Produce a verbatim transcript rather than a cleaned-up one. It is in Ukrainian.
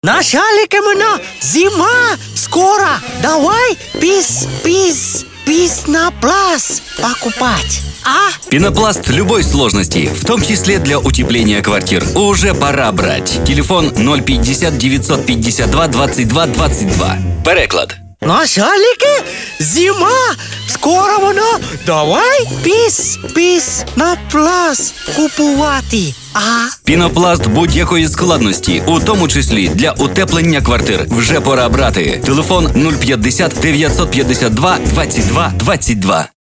Начальники мене, зима скоро. Давай пис, пис, пенопласт покупать. А? Пенопласт любой сложности, в том числе для утепления квартир, уже пора брать. Телефон ноль пятьдесят девятьсот пятьдесят два двадцать два двадцать два. Переклад. Начальники, зима скоро вона. Давай пис, пенопласт купувати. А? Пінопласт будь-якої складності, у тому числі для утеплення квартир, вже пора брати. Телефон нуль п'ятдесят дев'ятсот п'ятдесят два двадцять два двадцять два.